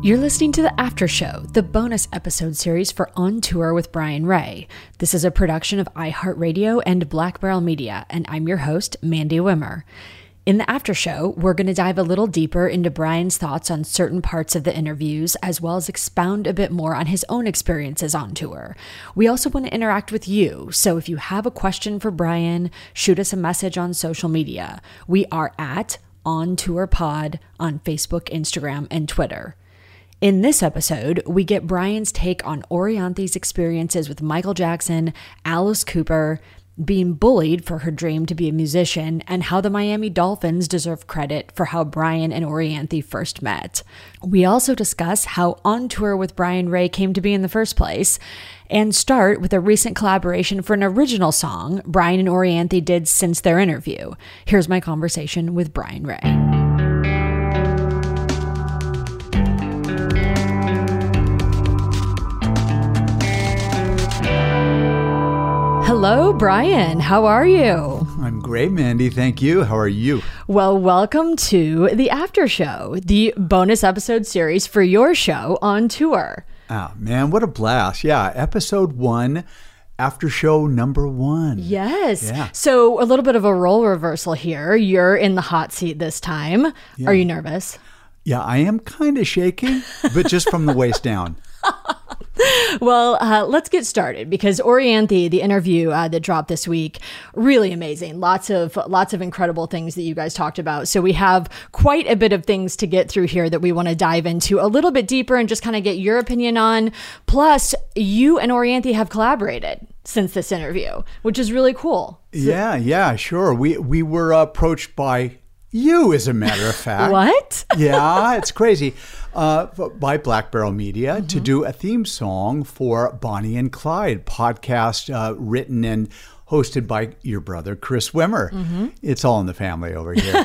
You're listening to The After Show, the bonus episode series for On Tour with Brian Ray. This is a production of iHeartRadio and Black Barrel Media, and I'm your host, Mandy Wimmer. In The After Show, we're going to dive a little deeper into Brian's thoughts on certain parts of the interviews, as well as expound a bit more on his own experiences on tour. We also want to interact with you, so if you have a question for Brian, shoot us a message on social media. We are at On Tour Pod on Facebook, Instagram, and Twitter. In this episode, we get Brian's take on Orianthe's experiences with Michael Jackson, Alice Cooper, being bullied for her dream to be a musician, and how the Miami Dolphins deserve credit for how Brian and Orianthe first met. We also discuss how On Tour with Brian Ray came to be in the first place, and start with a recent collaboration for an original song Brian and Orianthe did since their interview. Here's my conversation with Brian Ray. Hello, Brian. How are you? I'm great, Mandy. Thank you. How are you? Well, welcome to The After Show, the bonus episode series for your show On Tour. Oh, man, what a blast. Yeah, episode 1, After Show number 1. Yes. Yeah. So a little bit of a role reversal here. You're in the hot seat this time. Yeah. Are you nervous? Yeah, I am kind of shaking, but just from the waist down. Well, let's get started because Orianthe, the interview that dropped this week, really amazing. Lots of incredible things that you guys talked about. So we have quite a bit of things to get through here that we want to dive into a little bit deeper and just kind of get your opinion on. Plus, you and Orianthe have collaborated since this interview, which is really cool. Yeah, sure. We were approached by you, as a matter of fact. What? Yeah, it's crazy. By Black Barrel Media to do a theme song for Bonnie and Clyde podcast written and hosted by your brother, Chris Wimmer. It's all in the family over here.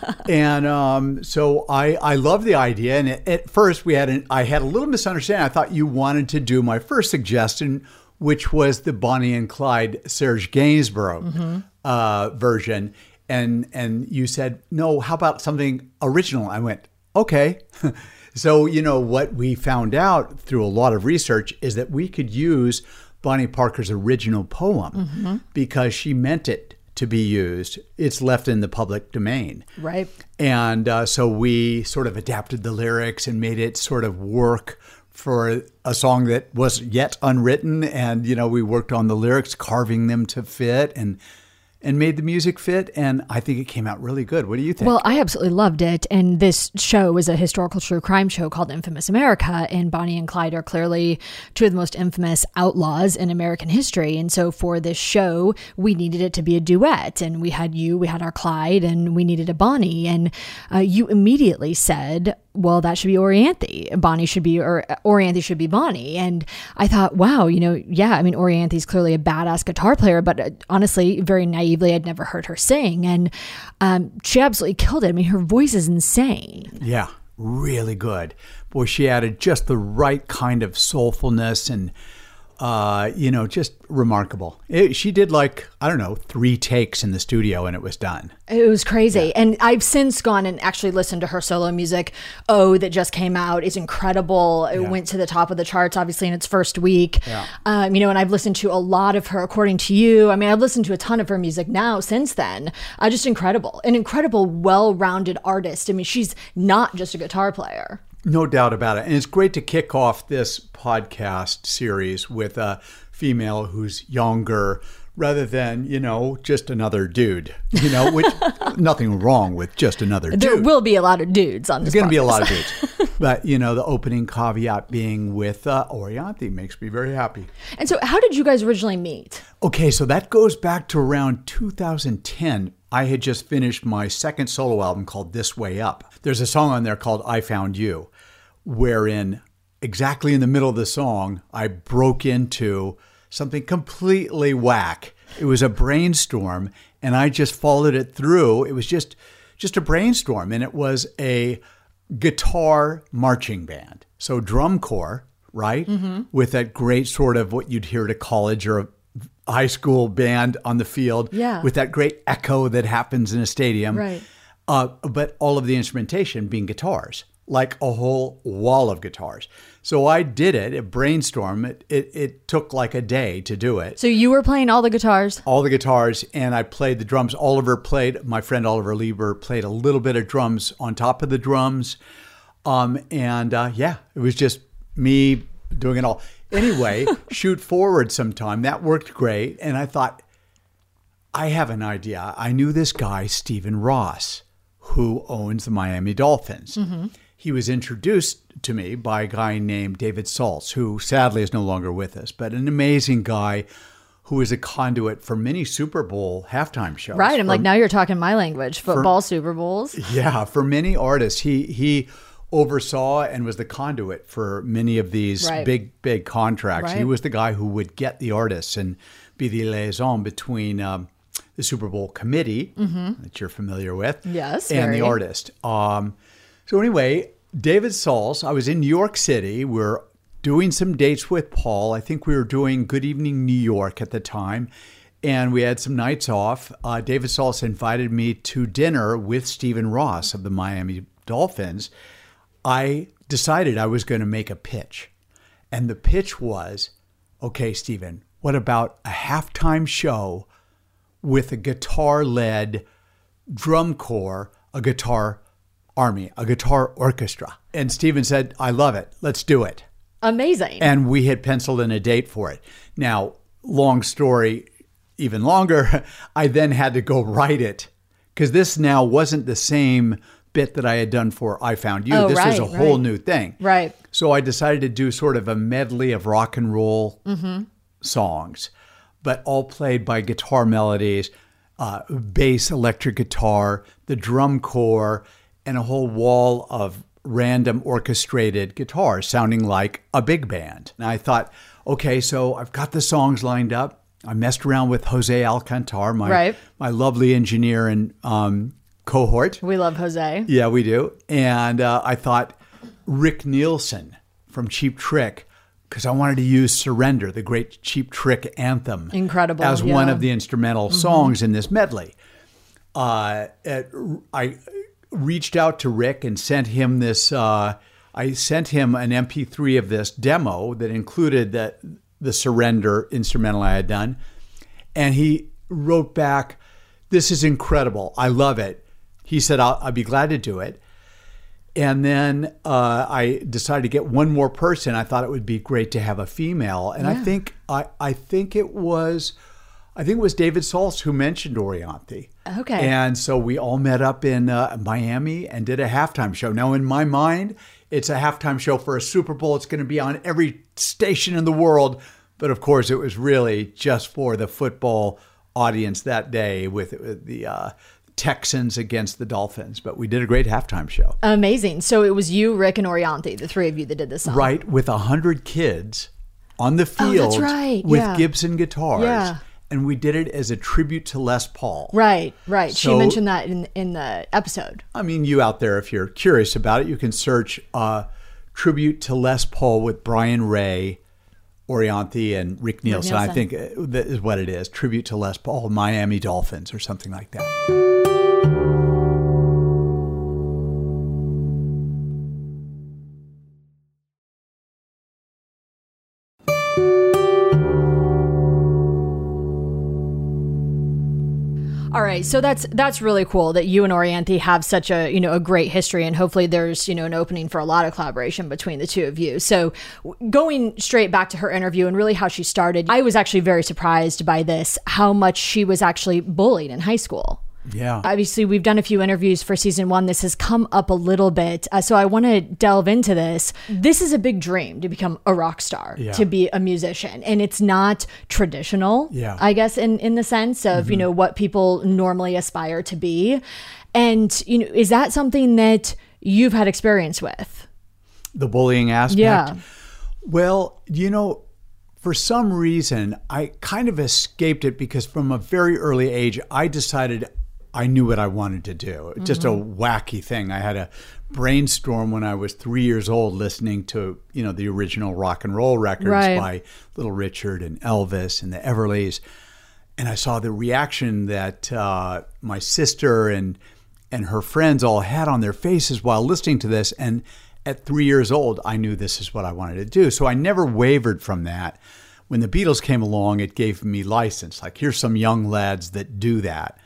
And so I love the idea. And at first I had a little misunderstanding. I thought you wanted to do my first suggestion, which was the Bonnie and Clyde Serge Gainsborough version. And you said, no, how about something original? I went, okay. So, what we found out through a lot of research is that we could use Bonnie Parker's original poem because she meant it to be used. It's left in the public domain. Right. And so we sort of adapted the lyrics and made it sort of work for a song that was yet unwritten. And, we worked on the lyrics, carving them to fit and made the music fit, and I think it came out really good. What do you think? Well, I absolutely loved it, and this show is a historical true crime show called Infamous America, and Bonnie and Clyde are clearly two of the most infamous outlaws in American history, and so for this show, we needed it to be a duet, and we had our Clyde, and we needed a Bonnie, and you immediately said, well, that should be Orianthe. Orianthe should be Bonnie. And I thought, wow, Orianthe's clearly a badass guitar player, but honestly, very naively, I'd never heard her sing. And she absolutely killed it. I mean, her voice is insane. Yeah, really good. Boy, she added just the right kind of soulfulness and, just remarkable. She did 3 takes in the studio and it was done. It was crazy. Yeah. And I've since gone and actually listened to her solo music. Oh, that just came out is incredible. It went to the top of the charts, obviously, in its first week. Yeah. And I've listened to a lot of her, according to you. I mean, I've listened to a ton of her music now since then. Just incredible. An incredible, well-rounded artist. I mean, she's not just a guitar player. No doubt about it. And it's great to kick off this podcast series with a female who's younger rather than, just another dude, which nothing wrong with just another dude. There will be a lot of dudes on this podcast. There's going to be a lot of dudes. But, the opening caveat being with Orianthe makes me very happy. And so how did you guys originally meet? Okay, so that goes back to around 2010. I had just finished my second solo album called This Way Up. There's a song on there called I Found You, wherein exactly in the middle of the song, I broke into something completely whack. It was a brainstorm, and I just followed it through. It was just a brainstorm, and it was a guitar marching band. So drum corps, right? With that great sort of what you'd hear at a college or a high school band on the field. Yeah. With that great echo that happens in a stadium. Right. But all of the instrumentation being guitars. like a whole wall of guitars. So I did it, a brainstorm. It took like a day to do it. So you were playing all the guitars? All the guitars, and I played the drums. My friend Oliver Lieber played a little bit of drums on top of the drums. It was just me doing it all. Anyway, shoot forward sometime. That worked great. And I thought, I have an idea. I knew this guy, Stephen Ross, who owns the Miami Dolphins. Mm-hmm. He was introduced to me by a guy named David Saltz, who sadly is no longer with us, but an amazing guy who is a conduit for many Super Bowl halftime shows. Right. I'm like, now you're talking my language, football Super Bowls. Yeah. For many artists, he oversaw and was the conduit for many of these big contracts. Right. He was the guy who would get the artists and be the liaison between the Super Bowl committee that you're familiar with, yes, and the artist. So anyway, David Saltz, I was in New York City. We're doing some dates with Paul. I think we were doing Good Evening New York at the time, and we had some nights off. David Saltz invited me to dinner with Stephen Ross of the Miami Dolphins. I decided I was going to make a pitch. And the pitch was, okay, Stephen, what about a halftime show with a guitar-led drum corps, a guitar army, a guitar orchestra? And Stephen said, I love it. Let's do it. Amazing. And we had penciled in a date for it. Now, long story, even longer, I then had to go write it because this now wasn't the same bit that I had done for I Found You. This was a whole new thing. Right. So I decided to do sort of a medley of rock and roll songs, but all played by guitar melodies, bass, electric guitar, the drum corps, and a whole wall of random orchestrated guitars sounding like a big band. And I thought, okay, so I've got the songs lined up. I messed around with Jose Alcantar, my lovely engineer and cohort. We love Jose. Yeah, we do. And I thought Rick Nielsen from Cheap Trick, because I wanted to use Surrender, the great Cheap Trick anthem. Incredible. As one of the instrumental songs in this medley. I reached out to Rick and sent him this, I sent him an MP3 of this demo that included the Surrender instrumental I had done. And he wrote back, "This is incredible. I love it." He said, I'll be glad to do it. And then I decided to get one more person. I thought it would be great to have a female. And I think it was David Saltz who mentioned Orianthi. Okay. And so we all met up in Miami and did a halftime show. Now, in my mind, it's a halftime show for a Super Bowl. It's going to be on every station in the world. But of course, it was really just for the football audience that day with the Texans against the Dolphins. But we did a great halftime show. Amazing. So it was you, Rick, and Orianthi, the three of you that did this song. Right, with 100 kids on the field with Gibson guitars. Yeah. And we did it as a tribute to Les Paul. Right. So, she mentioned that in the episode. I mean, you out there, if you're curious about it, you can search Tribute to Les Paul with Brian Ray, Orianthi, and Rick Nielsen. I think that is what it is. Tribute to Les Paul, Miami Dolphins, or something like that. All right, so that's really cool that you and Orianthi have such a great history, and hopefully there's an opening for a lot of collaboration between the two of you. So going straight back to her interview and really how she started, I was actually very surprised by this, how much she was actually bullied in high school. Yeah. Obviously, we've done a few interviews for season 1. This has come up a little bit. So I want to delve into this. This is a big dream to become a rock star, to be a musician. And it's not traditional, I guess, in the sense of, what people normally aspire to be. And, is that something that you've had experience with? The bullying aspect? Yeah. Well, for some reason, I kind of escaped it because from a very early age, I decided I knew what I wanted to do. Just a wacky thing. I had a brainstorm when I was 3 years old listening to, the original rock and roll records by Little Richard and Elvis and the Everlys. And I saw the reaction that my sister and and her friends all had on their faces while listening to this. And at 3 years old, I knew this is what I wanted to do. So I never wavered from that. When the Beatles came along, it gave me license. Like, here's some young lads that do that.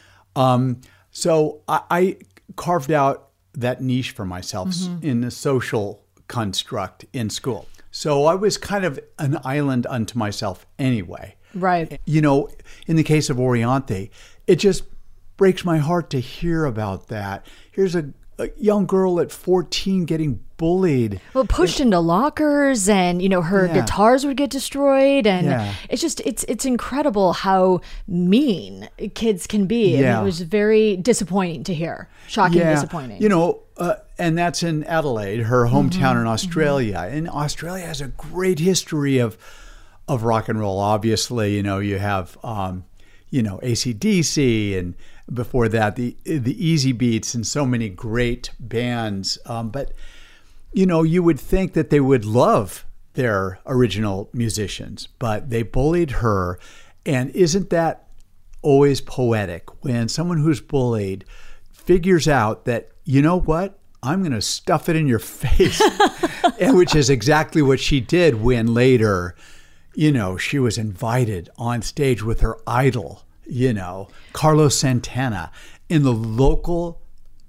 So I carved out that niche for myself in the social construct in school. So I was kind of an island unto myself anyway. Right. You know, in the case of Orianthi, it just breaks my heart to hear about that. Here's a young girl at 14 getting bullied. Well, pushed into lockers, and, you know, her guitars would get destroyed. And it's just, it's incredible how mean kids can be. And it was very disappointing to hear. Shocking, disappointing. You know, and that's in Adelaide, her hometown in Australia. And Australia has a great history of rock and roll. Obviously, you know, you have, you know, AC/DC, and before that, the Easy Beats, and so many great bands. But, you know, you would think that they would love their original musicians, but they bullied her. And isn't that always poetic when someone who's bullied figures out that, you know what, I'm going to stuff it in your face, and which is exactly what she did when later, you know, she was invited on stage with her idol, you know, Carlos Santana, in the local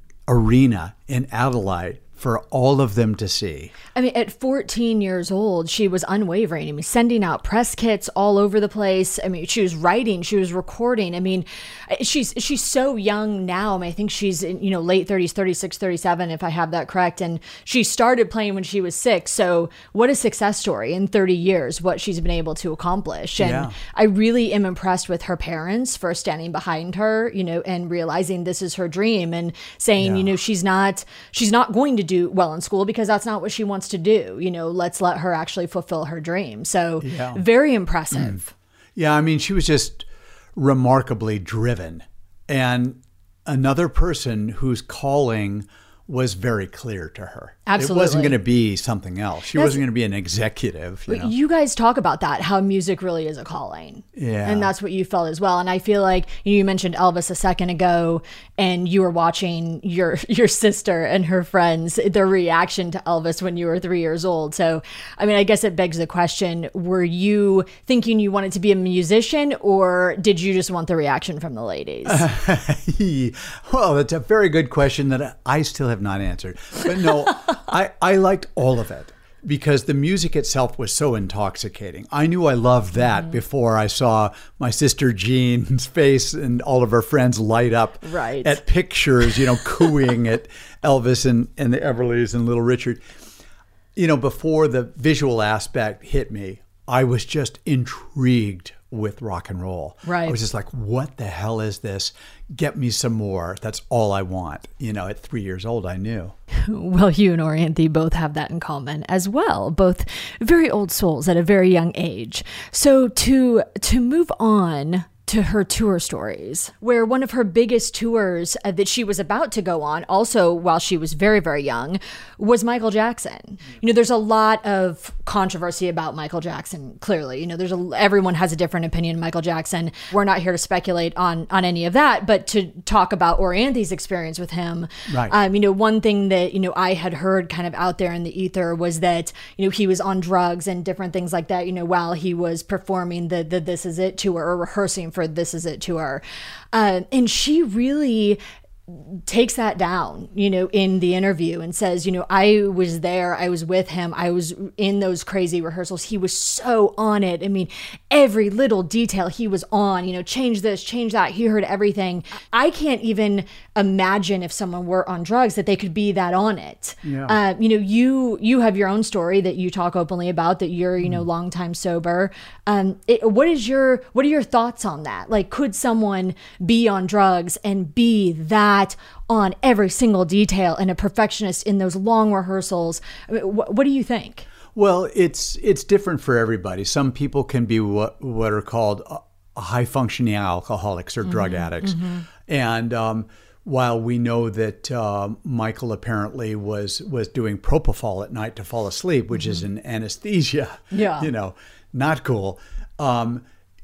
arena in Adelaide for all of them to see. I mean, at 14 years old, she was unwavering. I mean, sending out press kits all over the place. I mean, she was writing, she was recording. I mean, she's so young now. I mean, I think she's in, you know, late 30s, 36, 37, if I have that correct. And she started playing when she was 6. So what a success story in 30 years, what she's been able to accomplish. And I really am impressed with her parents for standing behind her, you know, and realizing this is her dream, and saying, you know, she's not going to do well in school because that's not what she wants to do. You know, let's let her actually fulfill her dream. So very impressive. Yeah, I mean, she was just remarkably driven, and another person whose calling was very clear to her. Absolutely. It wasn't going to be something else. She wasn't going to be an executive. You know? You guys talk about that, how music really is a calling. Yeah. And that's what you felt as well. And I feel like you mentioned Elvis a second ago, and you were watching your sister and her friends, their reaction to Elvis when you were 3 years old. So, I mean, I guess it begs the question, were you thinking you wanted to be a musician, or did you just want the reaction from the ladies? Well, that's a very good question that I still have not answered. But no, I liked all of it because the music itself was so intoxicating. I knew I loved that before I saw my sister Jean's face and all of her friends light up at pictures, you know, cooing at Elvis and the Everlys and Little Richard. You know, before the visual aspect hit me, I was just intrigued with rock and roll. Right. I was just like, what the hell is this? Get me some more. That's all I want. You know, at 3 years old, I knew. Well, you and Orianthi both have that in common as well. Both very old souls at a very young age. So to move on to her tour stories, where one of her biggest tours that she was about to go on, also while she was very, very young, was Michael Jackson. You know, there's a lot of controversy about Michael Jackson, clearly. You know, everyone has a different opinion of Michael Jackson. We're not here to speculate on any of that, but to talk about Orianthi's experience with him. Right. You know, one thing that, you know, I had heard kind of out there in the ether was that, you know, he was on drugs and different things like that, you know, while he was performing the This Is It tour, or rehearsing for This Is It tour. And she really takes that down, you know, in the interview, and says, you know, I was there, I was with him, I was in those crazy rehearsals. He was so on it. I mean, every little detail he was on, you know, change this, change that. He heard everything. I can't even imagine if someone were on drugs that they could be that on it. Yeah. You know, you have your own story that you talk openly about, that you're, you know, long time sober. What are your thoughts on that? Like, could someone be on drugs and be that on every single detail and a perfectionist in those long rehearsals? I mean, what do you think? Well, it's different for everybody. Some people can be what are called high functioning alcoholics or drug addicts. And while we know that Michael apparently was doing propofol at night to fall asleep, which is an anesthesia, you know, not cool.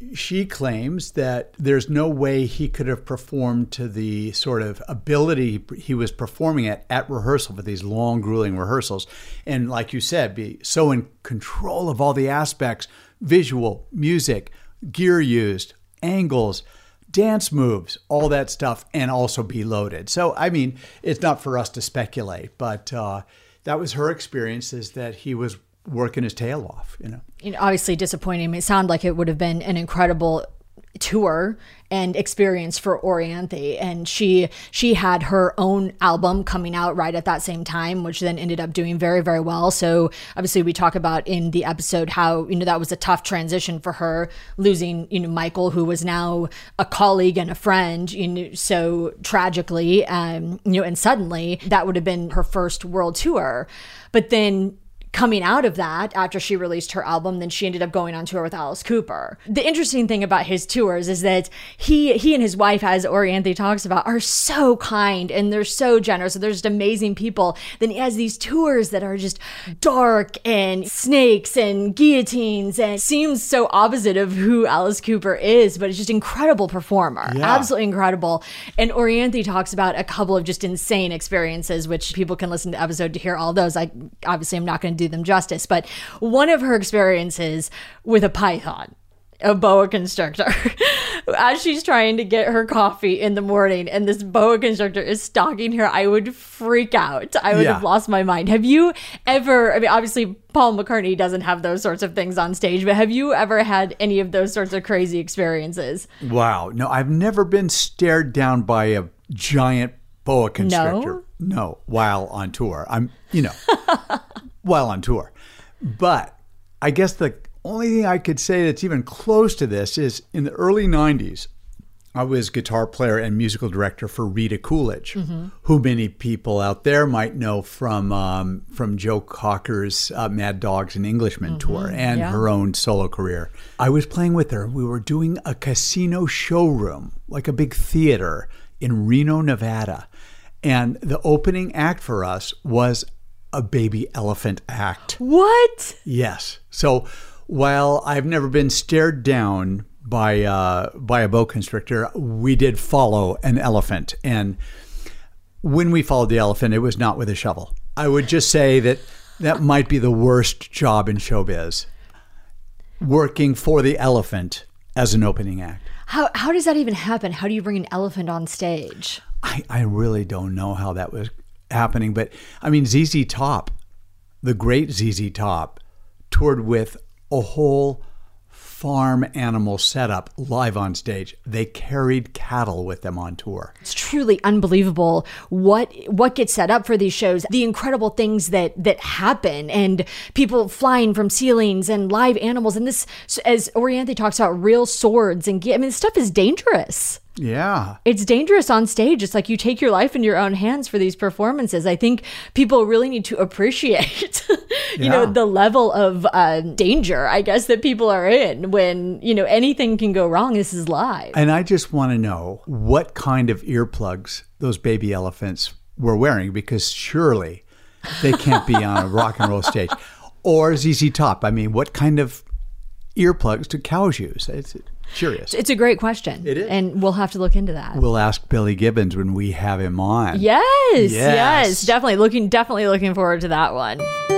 she claims that there's no way he could have performed to the sort of ability he was performing at rehearsal, for these long, grueling rehearsals. And like you said, be so in control of all the aspects, visual, music, gear used, angles, dance moves, all that stuff, and also be loaded. So, I mean, it's not for us to speculate, but that was her experience, is that he was working his tail off, Obviously disappointing. It sounded like it would have been an incredible tour and experience for Orianthi, and she had her own album coming out right at that same time, which then ended up doing very, very well. So obviously we talk about in the episode how that was a tough transition for her, losing Michael, who was now a colleague and a friend, so tragically, and suddenly that would have been her first world tour. But then coming out of that, after she released her album, then she ended up going on tour with Alice Cooper. The interesting thing about his tours is that he and his wife, as Orianthi talks about, are so kind and they're so generous. They're just amazing people. Then he has these tours that are just dark and snakes and guillotines, and seems so opposite of who Alice Cooper is, but it's just incredible performer. Yeah. Absolutely incredible. And Orianthi talks about a couple of just insane experiences, which people can listen to the episode to hear all those. I obviously am not going to do them justice, but one of her experiences with a python, a boa constrictor, as she's trying to get her coffee in the morning and this boa constrictor is stalking her, I would freak out. I would have lost my mind. Have you ever, obviously Paul McCartney doesn't have those sorts of things on stage, but have you ever had any of those sorts of crazy experiences? Wow. No, I've never been stared down by a giant boa constrictor. No, while on tour. While on tour. But I guess the only thing I could say that's even close to this is in the early 90s, I was guitar player and musical director for Rita Coolidge, who many people out there might know from Joe Cocker's Mad Dogs and Englishmen tour and her own solo career. I was playing with her. We were doing a casino showroom, like a big theater in Reno, Nevada. And the opening act for us was a baby elephant act. What? Yes. So while I've never been stared down by a boa constrictor, we did follow an elephant. And when we followed the elephant, it was not with a shovel. I would just say that might be the worst job in showbiz, working for the elephant as an opening act. How does that even happen? How do you bring an elephant on stage? I really don't know how that was happening, but ZZ Top, the great ZZ Top, toured with a whole farm animal setup live on stage. They carried cattle with them on tour. It's truly unbelievable what gets set up for these shows, the incredible things that happen, and people flying from ceilings and live animals. And this, as Orianthi talks about, real swords and this stuff is dangerous. Yeah. It's dangerous on stage. It's like you take your life in your own hands for these performances. I think people really need to appreciate, the level of danger, I guess, that people are in when, anything can go wrong. This is live. And I just want to know what kind of earplugs those baby elephants were wearing, because surely they can't be on a rock and roll stage. Or ZZ Top. What kind of earplugs do cows use? It's curious. It's a great question. It is. And we'll have to look into that. We'll ask Billy Gibbons when we have him on. Yes. Definitely looking forward to that one.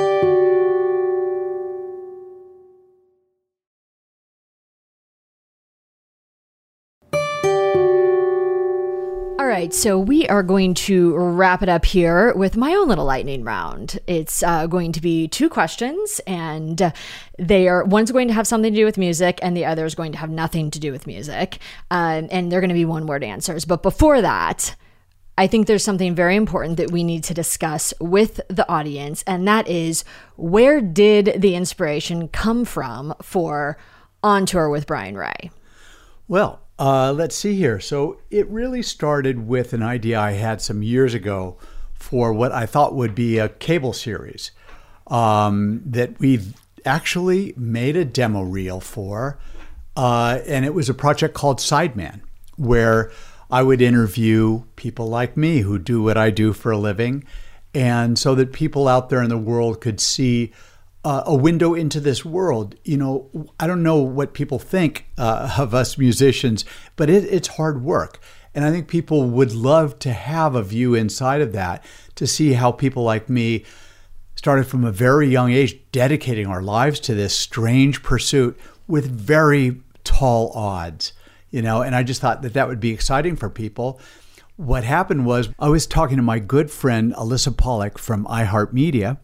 All right, so we are going to wrap it up here with my own little lightning round. It's going to be 2 questions, and one's going to have something to do with music, and the other is going to have nothing to do with music, and they're going to be one-word answers. But before that, I think there's something very important that we need to discuss with the audience, and that is, where did the inspiration come from for On Tour with Brian Ray? Well, let's see here. So it really started with an idea I had some years ago for what I thought would be a cable series that we've actually made a demo reel for. And it was a project called Sideman, where I would interview people like me who do what I do for a living. And so that people out there in the world could see a window into this world. You know, I don't know what people think of us musicians, but it's hard work. And I think people would love to have a view inside of that, to see how people like me started from a very young age dedicating our lives to this strange pursuit with very tall odds, you know, and I just thought that would be exciting for people. What happened was I was talking to my good friend, Alyssa Pollock from iHeartMedia,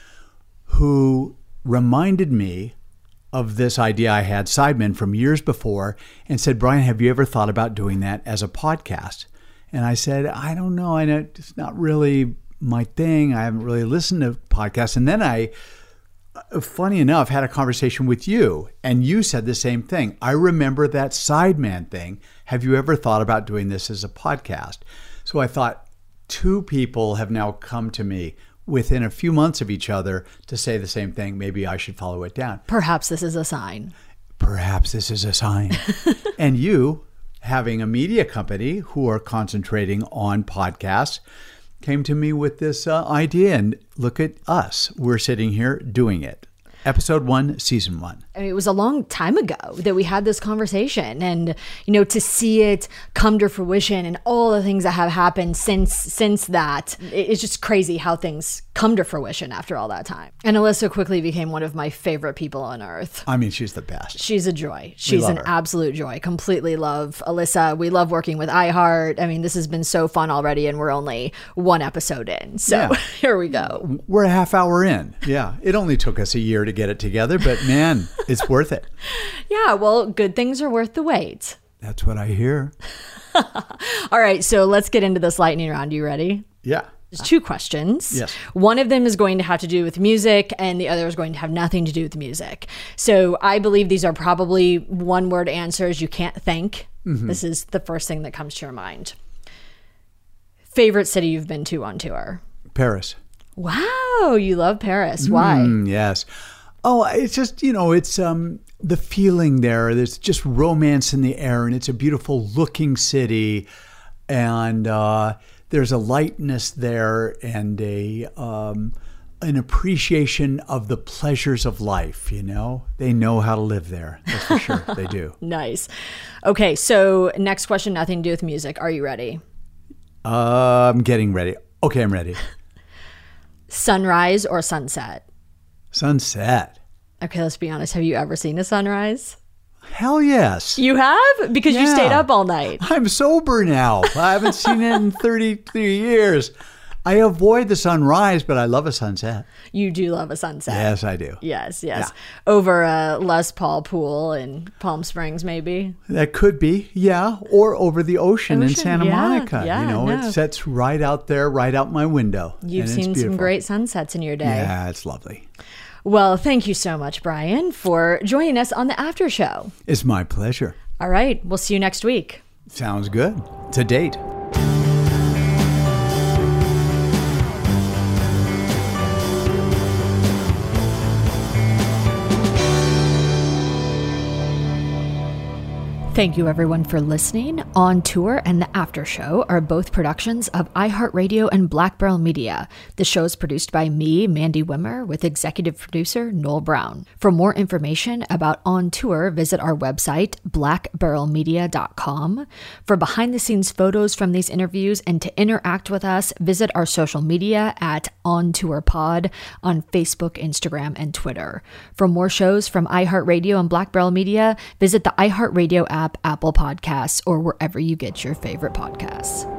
who reminded me of this idea I had, Sidemen, from years before, and said, Brian, have you ever thought about doing that as a podcast? And I said, I don't know. It's not really my thing. I haven't really listened to podcasts. And then I, funny enough, had a conversation with you, and you said the same thing. I remember that Sideman thing. Have you ever thought about doing this as a podcast? So I thought, two people have now come to me within a few months of each other to say the same thing. Maybe I should follow it down. Perhaps this is a sign. Perhaps this is a sign. And you, having a media company who are concentrating on podcasts, came to me with this idea, and look at us. We're sitting here doing it. Episode 1, Season 1. I mean, it was a long time ago that we had this conversation, and, you know, to see it come to fruition and all the things that have happened since that, it's just crazy how things come to fruition after all that time. And Alyssa quickly became one of my favorite people on earth. I mean, she's the best. She's a joy. She's an absolute joy. Completely love Alyssa. We love working with iHeart. I mean, this has been so fun already, and we're only one episode in. So Here we go. We're a half hour in. Yeah. It only took us a year to get it together, but man, it's worth it. Yeah, well, good things are worth the wait. That's what I hear. All right, so let's get into this lightning round. You ready? Yeah. There's 2 questions. Yes. One of them is going to have to do with music, and the other is going to have nothing to do with music. So I believe these are probably one-word answers you can't think. Mm-hmm. This is the first thing that comes to your mind. Favorite city you've been to on tour? Paris. Wow, you love Paris. Why? Yes. Oh, it's just, you know, it's the feeling there. There's just romance in the air, and it's a beautiful looking city, and there's a lightness there, and an appreciation of the pleasures of life. You know, they know how to live there. That's for sure. They do. Nice. Okay, so next question, nothing to do with music. Are you ready? I'm getting ready. Okay, I'm ready. Sunrise or sunset? Sunset. Okay, let's be honest. Have you ever seen a sunrise? Hell yes. You have? Because you stayed up all night. I'm sober now. I haven't seen it in 33 years. I avoid the sunrise, but I love a sunset. You do love a sunset. Yes, I do. Yes. Yeah. Over a Les Paul pool in Palm Springs, maybe? That could be, yeah. Or over the ocean in Santa Monica. It sets right out there, right out my window. You've seen some great sunsets in your day. Yeah, it's lovely. Well, thank you so much, Brian, for joining us on the After Show. It's my pleasure. All right. We'll see you next week. Sounds good. To date. Thank you, everyone, for listening. On Tour and The After Show are both productions of iHeartRadio and Black Barrel Media. The show is produced by me, Mandy Wimmer, with executive producer Noel Brown. For more information about On Tour, visit our website, blackbarrelmedia.com. For behind-the-scenes photos from these interviews and to interact with us, visit our social media at On Tour Pod on Facebook, Instagram, and Twitter. For more shows from iHeartRadio and Black Barrel Media, visit the iHeartRadio app, Apple Podcasts, or wherever you get your favorite podcasts.